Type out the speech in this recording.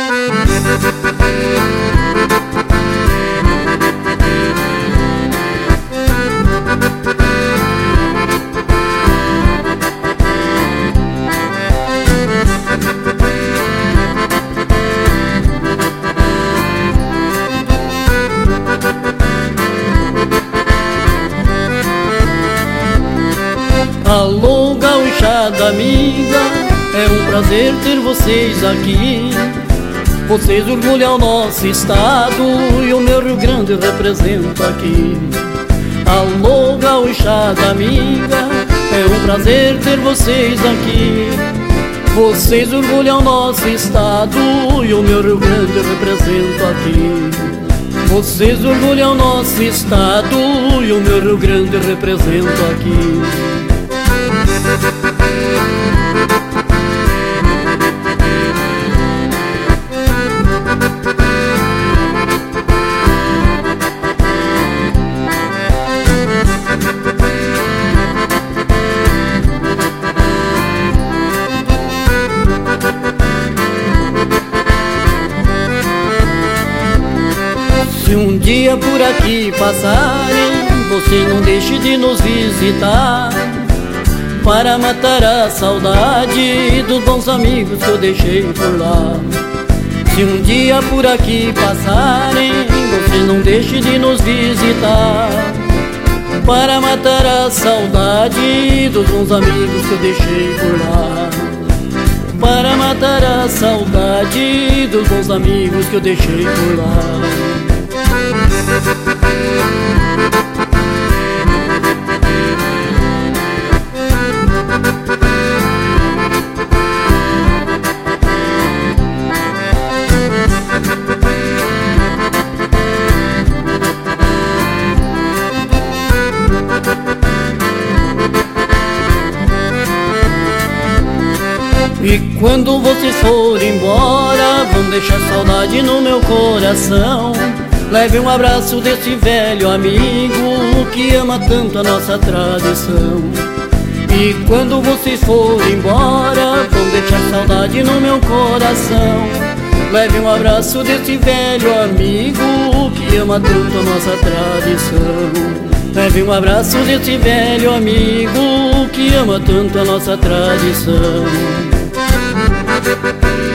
Alô, gauchada amiga, é um prazer ter vocês aqui. Vocês orgulham o nosso estado e o meu Rio Grande represento aqui. Alô, gauchada amiga, é um prazer ter vocês aqui. Vocês orgulham o nosso estado e o meu Rio Grande represento aqui. Vocês orgulham o nosso estado e o meu Rio Grande represento aqui. Se um dia por aqui passarem, você não deixe de nos visitar, para matar a saudade dos bons amigos que eu deixei por lá. Se um dia por aqui passarem, você não deixe de nos visitar, para matar a saudade dos bons amigos que eu deixei por lá. Para matar a saudade dos bons amigos que eu deixei por lá. E quando vocês forem embora, vão deixar saudade no meu coração. Leve um abraço desse velho amigo que ama tanto a nossa tradição. E quando vocês forem embora, vão deixar saudade no meu coração. Leve um abraço desse velho amigo que ama tanto a nossa tradição. Leve um abraço desse velho amigo que ama tanto a nossa tradição.